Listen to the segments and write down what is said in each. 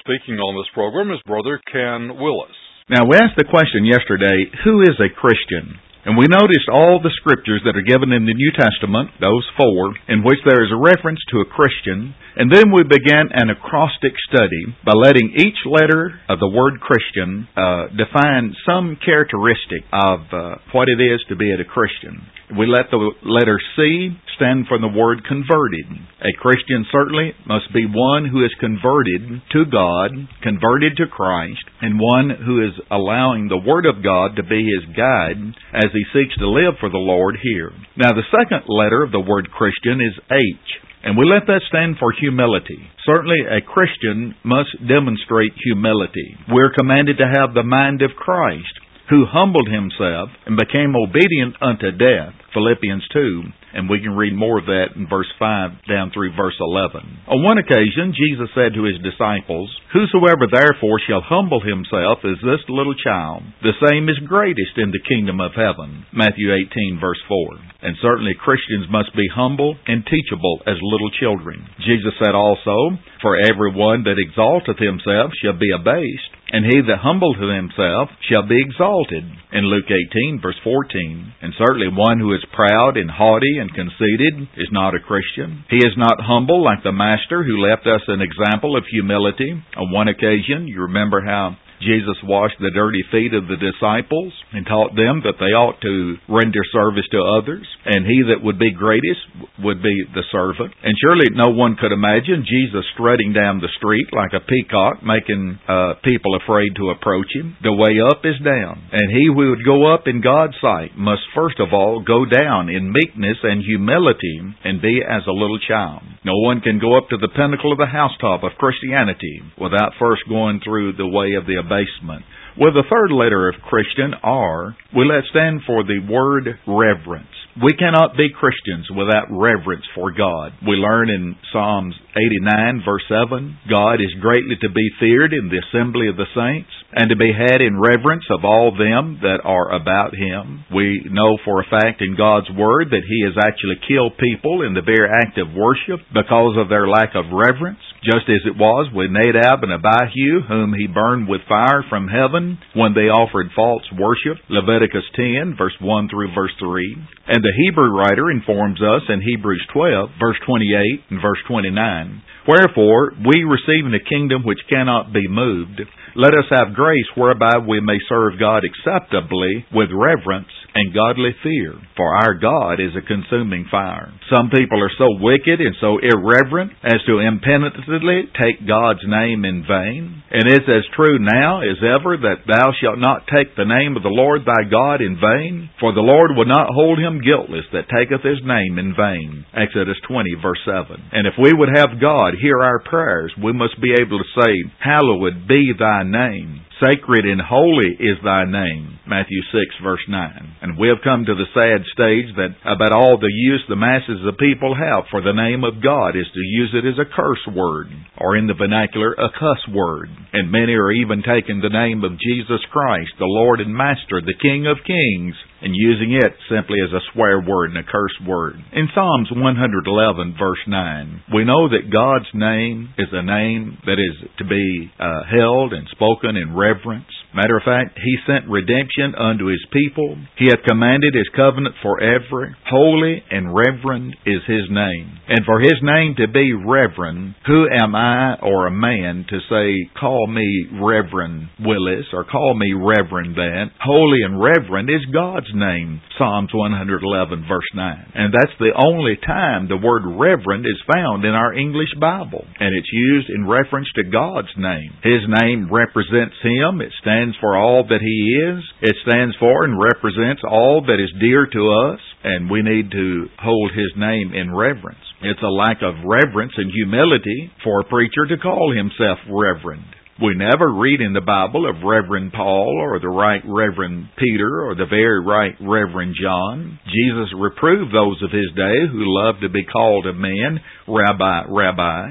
Speaking on this program is Brother Ken Willis. Now, we asked the question yesterday, who is a Christian? And we noticed all the scriptures that are given in the New Testament, those 4, in which there is a reference to a Christian. And then we began an acrostic study by letting each letter of the word Christian define some characteristic of what it is to be a Christian. We let the letter C stand for the word converted. A Christian certainly must be one who is converted to God, converted to Christ, and one who is allowing the Word of God to be his guide as he seeks to live for the Lord here. Now, the second letter of the word Christian is H, and we let that stand for humility. Certainly, a Christian must demonstrate humility. We're commanded to have the mind of Christ, who humbled himself and became obedient unto death, Philippians 2. And we can read more of that in verse 5 down through verse 11. On one occasion, Jesus said to his disciples, "Whosoever therefore shall humble himself as this little child, the same is greatest in the kingdom of heaven." Matthew 18, verse 4. And certainly Christians must be humble and teachable as little children. Jesus said also, "For every one that exalteth himself shall be abased, and he that humbleth himself shall be exalted," in Luke 18, verse 14. And certainly one who is proud and haughty and conceited is not a Christian. He is not humble like the Master, who left us an example of humility. On one occasion, you remember how Jesus washed the dirty feet of the disciples and taught them that they ought to render service to others, and he that would be greatest would be the servant. And surely no one could imagine Jesus strutting down the street like a peacock, making people afraid to approach him. The way up is down, and he who would go up in God's sight must first of all go down in meekness and humility and be as a little child. No one can go up to the pinnacle of the housetop of Christianity without first going through the way of the abasement. With the third letter of Christian, R, we let stand for the word reverence. We cannot be Christians without reverence for God. We learn in Psalms 89, verse 7, "God is greatly to be feared in the assembly of the saints, and to be had in reverence of all them that are about him." We know for a fact in God's Word that he has actually killed people in the very act of worship because of their lack of reverence, just as it was with Nadab and Abihu, whom he burned with fire from heaven when they offered false worship, Leviticus 10, verse 1 through verse 3. And the Hebrew writer informs us in Hebrews 12, verse 28 and verse 29, "Wherefore, we receiving a kingdom which cannot be moved, let us have grace whereby we may serve God acceptably with reverence and godly fear. For our God is a consuming fire." Some people are so wicked and so irreverent as to impenitently take God's name in vain. And it's as true now as ever that thou shalt not take the name of the Lord thy God in vain, for the Lord will not hold him guiltless that taketh his name in vain. Exodus 20, verse 7. And if we would have God hear our prayers, we must be able to say, "Hallowed be thy name. Sacred and holy is thy name." Matthew 6, verse 9. And we have come to the sad stage that about all the use the masses of people have for the name of God is to use it as a curse word, or in the vernacular, a cuss word. And many are even taking the name of Jesus Christ, the Lord and Master, the King of Kings, and using it simply as a swear word and a curse word. In Psalms 111, verse 9, we know that God's name is a name that is to be held and spoken in reverence. Matter of fact, he sent redemption unto his people. He hath commanded his covenant forever. Holy and reverend is his name. And for his name to be reverend, who am I or a man to say, "Call me Reverend Willis," or "Call me Reverend that"? Holy and reverend is God's name. Psalms 111, verse 9. And that's the only time the word reverend is found in our English Bible. And it's used in reference to God's name. His name represents him. It stands for all that he is. It stands for and represents all that is dear to us, and we need to hold his name in reverence. It's a lack of reverence and humility for a preacher to call himself reverend. We never read in the Bible of Reverend Paul or the Right Reverend Peter or the very Right Reverend John. Jesus reproved those of his day who loved to be called of men, Rabbi, Rabbi.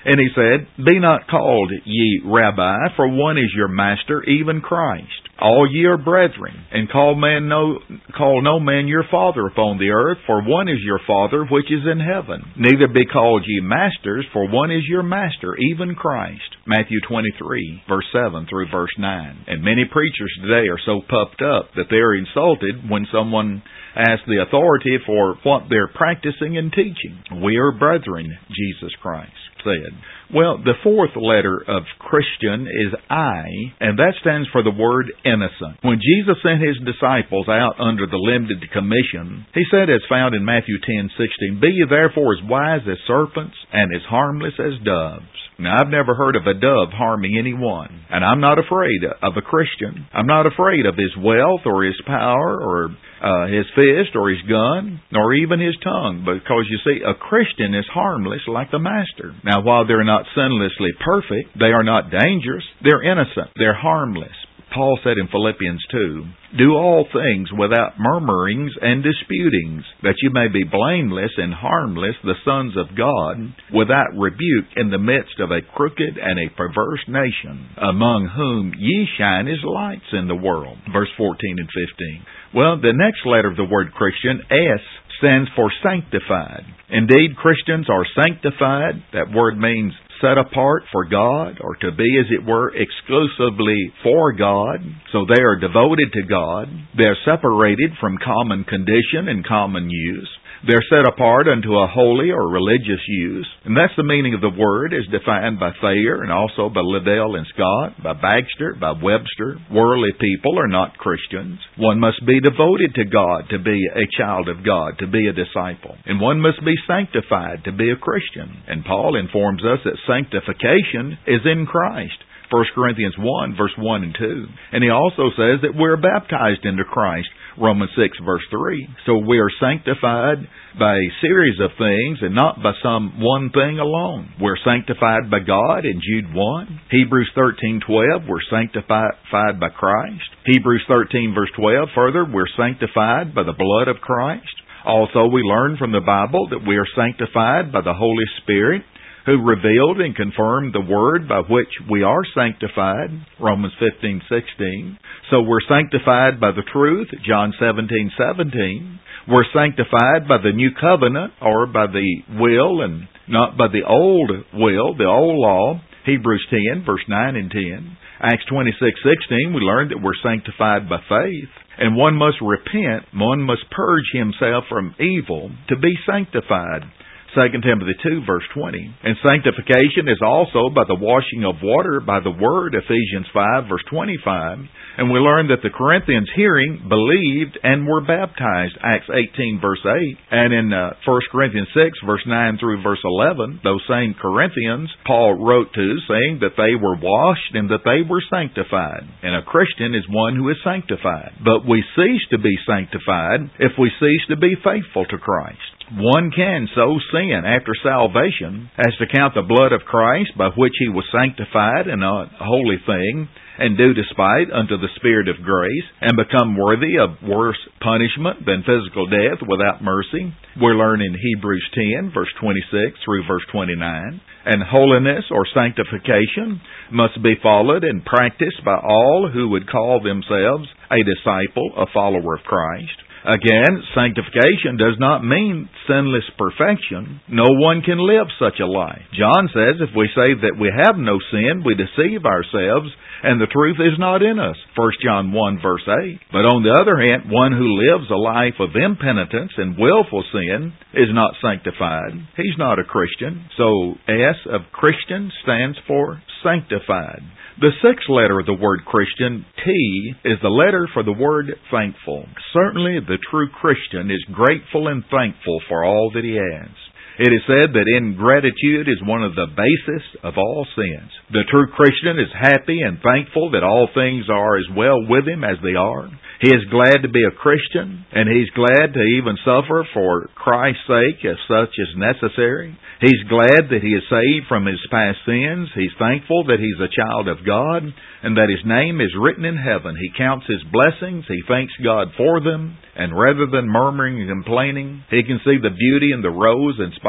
And he said, Be not called ye Rabbi, for one is your master, even Christ. All ye are brethren, and call no man your father upon the earth, for one is your Father which is in heaven. Neither be called ye masters, for one is your master, even Christ. Matthew 23, verse 7 through verse 9. And many preachers today are so puffed up that they're insulted when someone asks the authority for what they're practicing and teaching. We are brethren, Jesus Christ said. Well, the fourth letter of Christian is I, and that stands for the word innocent. When Jesus sent His disciples out under the limited commission, He said, as found in Matthew 10:16, Be ye therefore as wise as serpents and as harmless as doves. Now, I've never heard of a dove harming anyone, and I'm not afraid of a Christian. I'm not afraid of his wealth or his power or his fist or his gun, nor even his tongue, because you see, a Christian is harmless like the Master. Now, while they're not sinlessly perfect, they are not dangerous, they're innocent, they're harmless. Paul said in Philippians 2, Do all things without murmurings and disputings, that you may be blameless and harmless, the sons of God, without rebuke in the midst of a crooked and a perverse nation, among whom ye shine as lights in the world. Verse 14 and 15. Well, the next letter of the word Christian, S, stands for sanctified. Indeed, Christians are sanctified. That word means set apart for God, or to be, as it were, exclusively for God. So they are devoted to God. They are separated from common condition and common use. They're set apart unto a holy or religious use. And that's the meaning of the word as defined by Thayer and also by Liddell and Scott, by Baxter, by Webster. Worldly people are not Christians. One must be devoted to God to be a child of God, to be a disciple. And one must be sanctified to be a Christian. And Paul informs us that sanctification is in Christ. 1 Corinthians 1, verse 1 and 2. And he also says that we're baptized into Christ. Romans 6, verse 3. So we are sanctified by a series of things and not by some one thing alone. We're sanctified by God in Jude 1. Hebrews 13:12, we're sanctified by Christ. Hebrews 13, verse 12, further, we're sanctified by the blood of Christ. Also, we learn from the Bible that we are sanctified by the Holy Spirit, who revealed and confirmed the word by which we are sanctified, Romans 15:16. So we're sanctified by the truth, John 17:17. We're sanctified by the new covenant, or by the will and not by the old will, the old law, Hebrews 10, verse 9 and 10. Acts 26:16, we learned that we're sanctified by faith. And one must repent, one must purge himself from evil to be sanctified. 2 Timothy 2, verse 20. And sanctification is also by the washing of water by the word, Ephesians 5, verse 25. And we learn that the Corinthians hearing believed and were baptized, Acts 18, verse 8. And in 1 Corinthians 6, verse 9 through verse 11, those same Corinthians, Paul wrote to, saying that they were washed and that they were sanctified. And a Christian is one who is sanctified. But we cease to be sanctified if we cease to be faithful to Christ. One can so sin after salvation as to count the blood of Christ by which he was sanctified in a holy thing and do despite unto the Spirit of grace and become worthy of worse punishment than physical death without mercy. We learn in Hebrews 10, verse 26 through verse 29. And holiness or sanctification must be followed and practiced by all who would call themselves a disciple, a follower of Christ. Again, sanctification does not mean sinless perfection. No one can live such a life. John says if we say that we have no sin, we deceive ourselves, and the truth is not in us. 1 John 1, verse 8. But on the other hand, one who lives a life of impenitence and willful sin is not sanctified. He's not a Christian. So, S of Christian stands for sanctified. The sixth letter of the word Christian, T, is the letter for the word thankful. Certainly the true Christian is grateful and thankful for all that he has. It is said that ingratitude is one of the basis of all sins. The true Christian is happy and thankful that all things are as well with him as they are. He is glad to be a Christian, and he's glad to even suffer for Christ's sake if such is necessary. He's glad that he is saved from his past sins. He's thankful that he's a child of God and that his name is written in heaven. He counts his blessings. He thanks God for them. And rather than murmuring and complaining, he can see the beauty in the rose in spite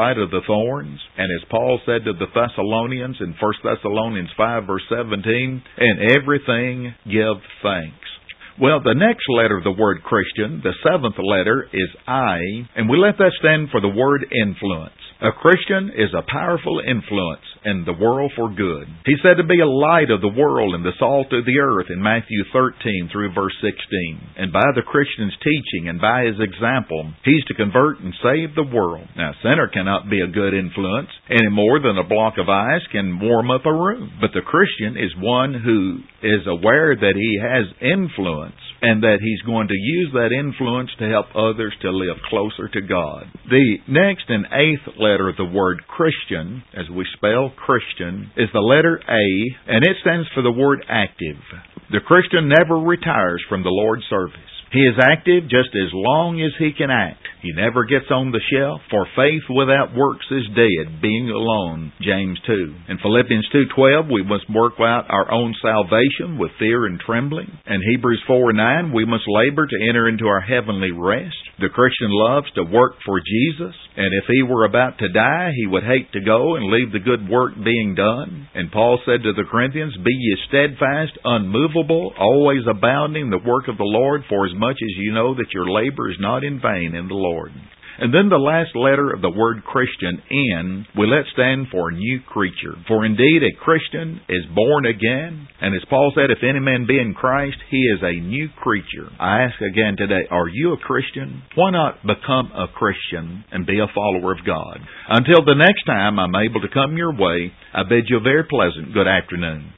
fight of the thorns. And as Paul said to the Thessalonians in 1 Thessalonians 5 verse 17, in everything give thanks. Well, the next letter of the word Christian, the seventh letter, is I, and we let that stand for the word influence. A Christian is a powerful influence in the world for good. He's said to be a light of the world and the salt of the earth in Matthew 13 through verse 16. And by the Christian's teaching and by his example, he's to convert and save the world. Now, a sinner cannot be a good influence any more than a block of ice can warm up a room. But the Christian is one who is aware that he has influence and that he's going to use that influence to help others to live closer to God. The next and eighth letter of the word Christian, as we spell Christian, is the letter A, and it stands for the word active. The Christian never retires from the Lord's service. He is active just as long as he can act. He never gets on the shelf, for faith without works is dead, being alone, James 2. In Philippians 2:12, we must work out our own salvation with fear and trembling. In Hebrews 4:9, we must labor to enter into our heavenly rest. The Christian loves to work for Jesus, and if he were about to die, he would hate to go and leave the good work being done. And Paul said to the Corinthians, be ye steadfast, unmovable, always abounding in the work of the Lord, for as much as you know that your labor is not in vain in the Lord. And then the last letter of the word Christian, N, we let stand for new creature. For indeed a Christian is born again, and as Paul said, if any man be in Christ, he is a new creature. I ask again today, are you a Christian? Why not become a Christian and be a follower of God? Until the next time I'm able to come your way, I bid you a very pleasant good afternoon.